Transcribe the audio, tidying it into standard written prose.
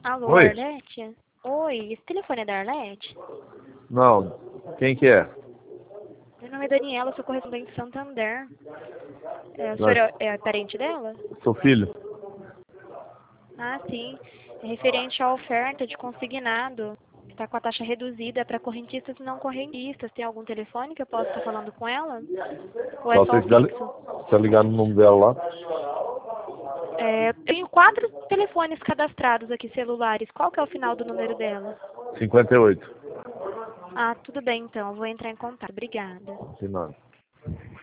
Alô, Oi? Arlete? Oi, esse telefone é da Arlete? Não. Quem que é? Meu nome é Daniela, sou correspondente de Santander. O senhor Nós, é parente dela? sou filho. Ah, sim. É referente à oferta de consignado. Está com a taxa reduzida para correntistas e não correntistas. Tem algum telefone que eu possa estar falando com ela? Ou é Só só o sei se fixo? tá ligado no número dela lá. Eu tenho 4 telefones cadastrados aqui, celulares. Qual que é o final do número dela? 58. Ah, tudo bem então. Eu vou entrar em contato. Obrigada. De nada.